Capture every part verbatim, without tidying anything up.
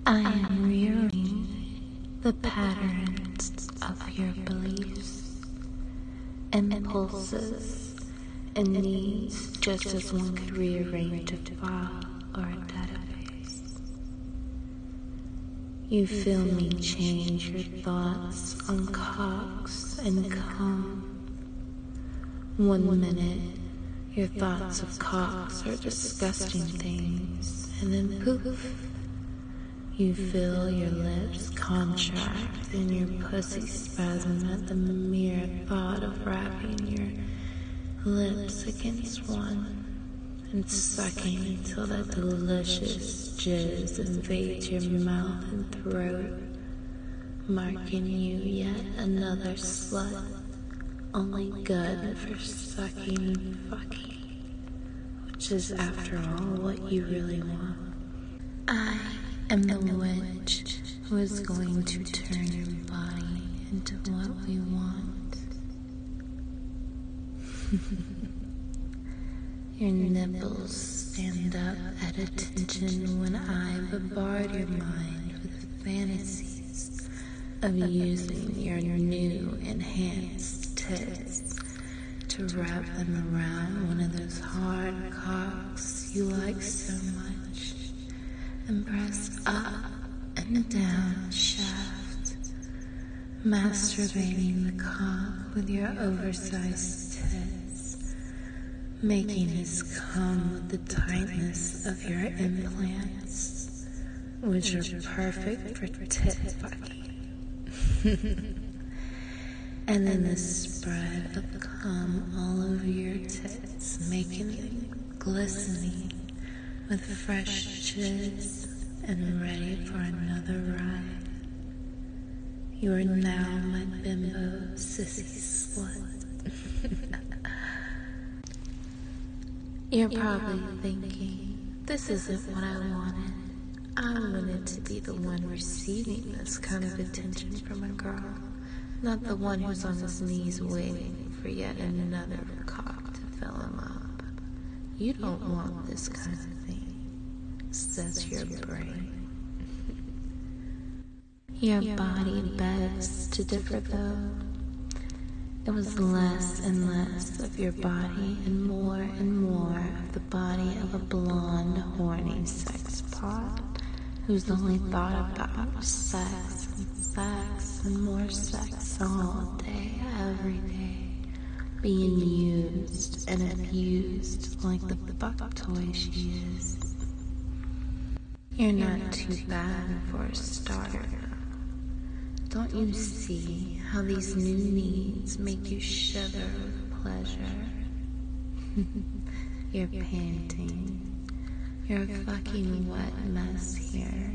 I am rearranging the patterns of your beliefs, impulses, and needs just as one could rearrange a file or a database. You feel me change your thoughts on cocks and cum. One minute, your thoughts of cocks are disgusting things, and then poof, you feel your lips contract and your pussy spasm at the mere thought of wrapping your lips against one and sucking until that delicious jizz invades your mouth and throat, marking you yet another slut, only good for sucking and fucking, which is after all what you really want. I am the witch who is going to turn your body into what we want. Your nipples stand up at attention when I bombard your mind with fantasies of using your new enhanced tits to wrap them around one of those hard cocks you like so much and press up and down shaft, masturbating the cock with your oversized tits, making his come with the tightness of your implants, which are perfect for tit fucking. And then the spread of cum all over your tits, making them glistening with fresh jizz and ready for another ride. You are now my bimbo sissy slut. You're probably thinking, this isn't what I wanted. I wanted to be the one receiving this kind of attention from a girl, not the one who's on his knees waiting for yet another cock to fill him up. You don't want this kind of thing, says your brain. Your body begs to differ though. It was less and less of your body and more and more of the body of a blonde, horny sex pot whose only thought about was sex and sex and more sex all day, every day, being used and abused like the fuck toy she is. You're not too bad for a starter. Don't you see how these new needs make you shiver with pleasure? You're panting. You're a fucking wet mess here.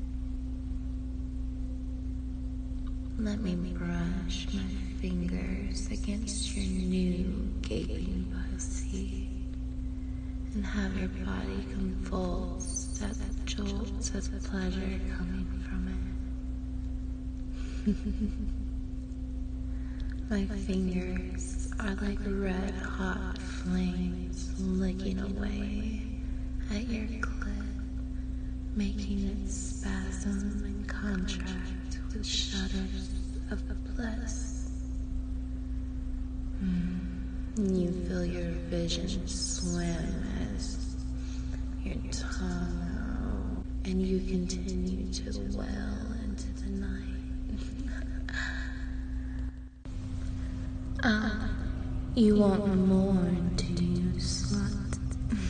Let me brush my fingers against your new gaping pussy and have your body convulsed at the jolts of pleasure coming from it. My fingers are like red hot flames licking away at your clit, making it spasm and contract with shudders of bliss. Mm. You feel your vision swim as your tongue, and you continue to wail into the night. Ah, you want more, do you, slut?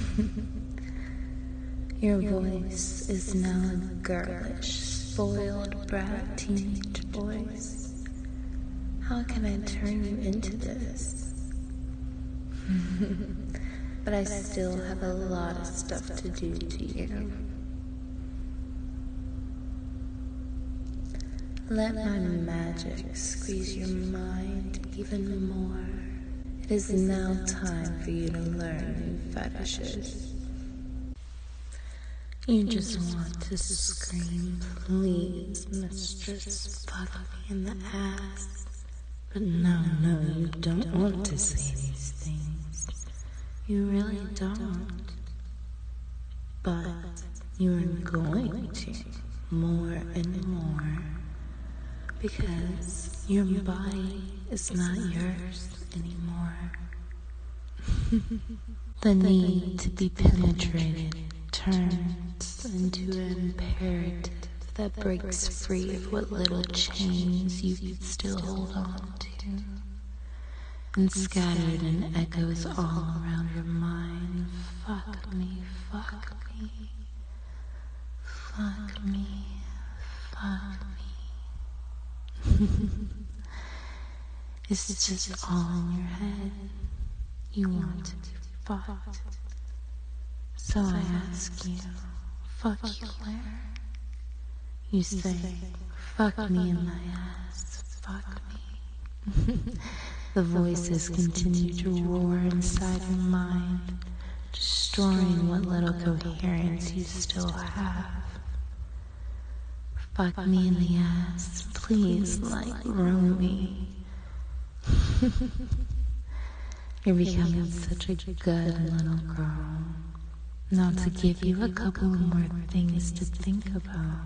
Your voice is now a girlish, spoiled brat teenage voice. How can I turn you into this? But I still have a lot of stuff to do to you. Let my magic squeeze your mind even more. It is now time for you to learn new fetishes. You just want to scream, please, mistress, fuck me in the ass. But no, no, you don't want to say these things. You really don't. But you're going to. more and more, because your body is not yours anymore. The need to be penetrated turns into an imperative that breaks free of what little chains you can still hold on to, and scattered in echoes all around your mind. Fuck me, fuck me, fuck me, fuck me. It's just all in your head. You want to be fucked. So I ask you, fuck you where? You say, fuck me in my ass, fuck me. The voices continue to roar inside your mind, destroying what little coherence you still have. Fuck me in the ass, please, like Romy. You're becoming such a good little girl. Now to give you a couple more things to think about.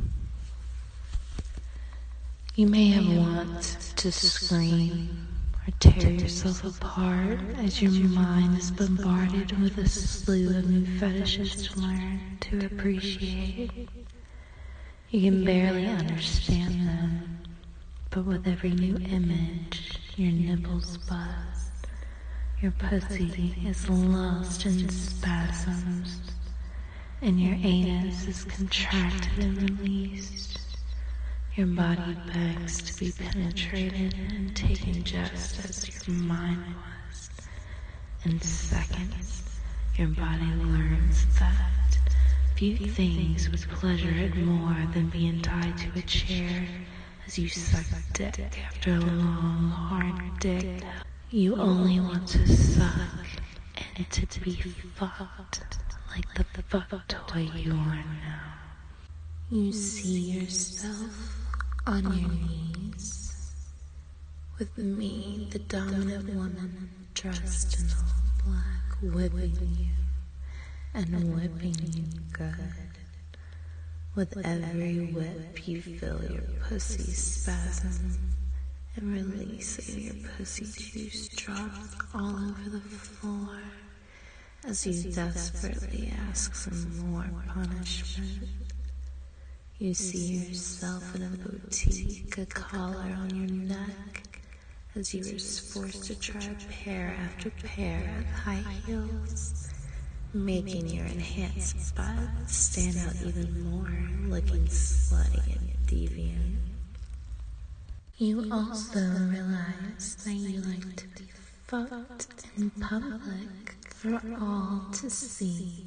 You may have want to scream or tear yourself apart as your mind is bombarded with a slew of new fetishes to learn to appreciate. You can barely understand them, but with every new image, your nipples buzz. Your pussy is lost in spasms, and your anus is contracted and released. Your body begs to be penetrated and taken just as your mind was. In seconds, your body learns that few things would pleasure it more than being tied to a chair as you suck dick after a long, hard dick. You only want to suck and to be fucked like the fuck toy you are now. You see yourself on your knees with me, the dominant woman, dressed in all black, whipping you and whipping you good. With every whip you feel your pussy spasm and releasing your pussy juice drops all over the floor as you desperately ask for more punishment. You see yourself in a boutique, a collar on your neck, as you are forced to try pair after pair of high heels, making your enhanced butt stand out even more, looking slutty and deviant. You also realize that you like to be fucked in public for all to see.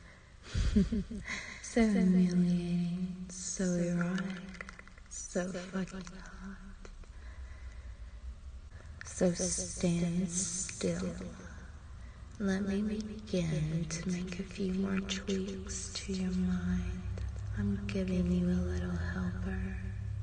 So humiliating, so erotic, so fucking hot. So stand still. Let me begin to make a few more tweaks to your mind. I'm giving you a little helper.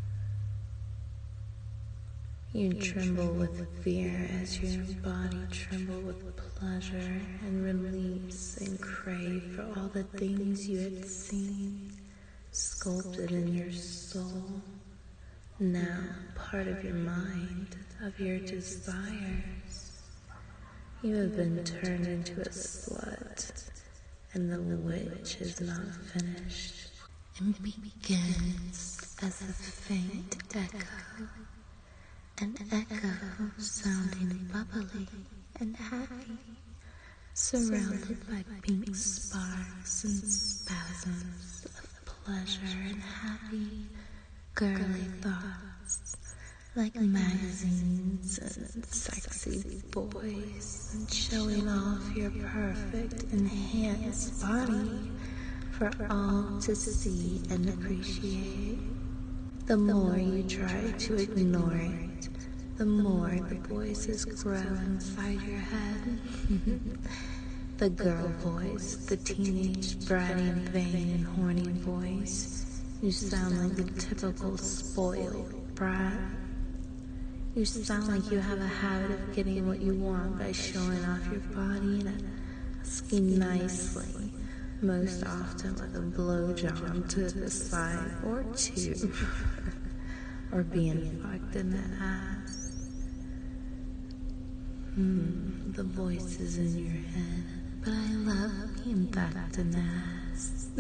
You tremble with fear as your body trembles with pleasure and release and crave for all the things you had seen sculpted in your soul, now part of your mind, of your desires. You have been turned into a slut, and the witch is not finished. It begins as a faint echo. An echo sounding bubbly and happy, surrounded by pink sparks and spasms of pleasure and happy, girly thoughts, like magazines and sexy boys, and showing off your perfect, enhanced body for all to see and appreciate. The more you try to ignore it, the more the voices grow inside your head. The girl voice, the teenage, bratty and vain and horny voice. You sound like the typical spoiled brat. You sound like you have a habit of getting what you want by showing off your body and asking nicely, most often with a blowjob to the side or two, or being fucked in the ass. Hmm, the voices in your head, but I love being fucked in the ass.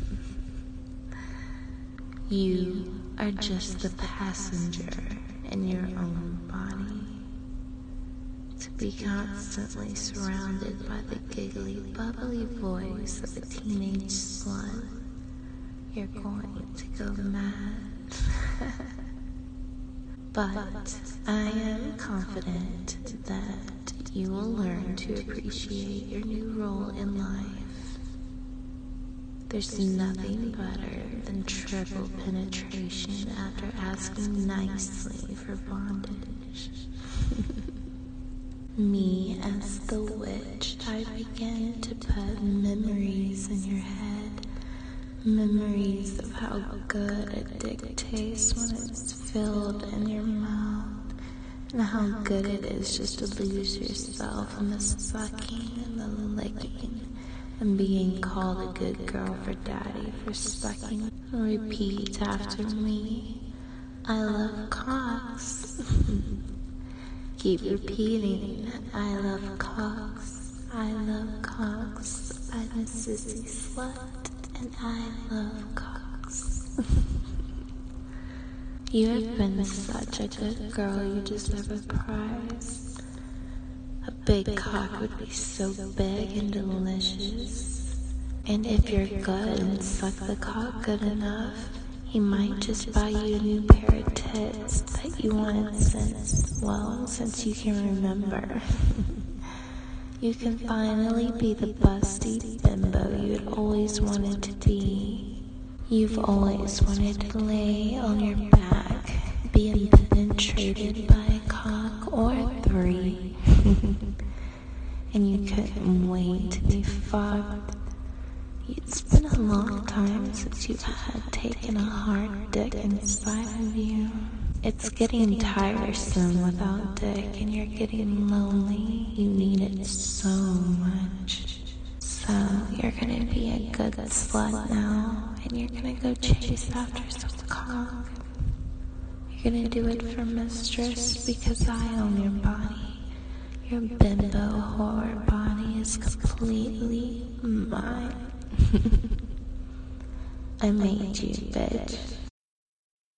You are just the passenger in your own body. To be constantly surrounded by the giggly, bubbly voice of a teenage slut, you're going to go mad. But I am confident that you will learn to appreciate your new role in life. There's nothing better than triple penetration after asking nicely for bondage. Me as the witch, I begin to put memories in your head. Memories of how good a dick tastes when it's filled in your mouth. And how good it is just to lose yourself in the sucking and the licking. And being called a good girl for daddy for sucking. Repeat after me. I love cocks. Keep repeating. I love cocks. I love cocks. I'm a sissy slut. And I love cocks. You have been such a good girl, you deserve a prize. A big cock would be so big and delicious. And if you're good and suck the cock good enough, he might just buy you a new pair of tits that you wanted since, well, since you can remember. You can finally be the busty bimbo you had always wanted to be. You've always wanted to lay on your back, being penetrated by a cock or three. And you couldn't wait to be fucked. It's been a long time since you've had taken a hard dick inside of you. It's getting tiresome without dick, and you're getting lonely. You need it so much. So you're gonna be a good slut now, and you're gonna go chase after some cock. You're gonna do it for mistress because I own your body. Your bimbo whore body is completely mine. I made you, bitch.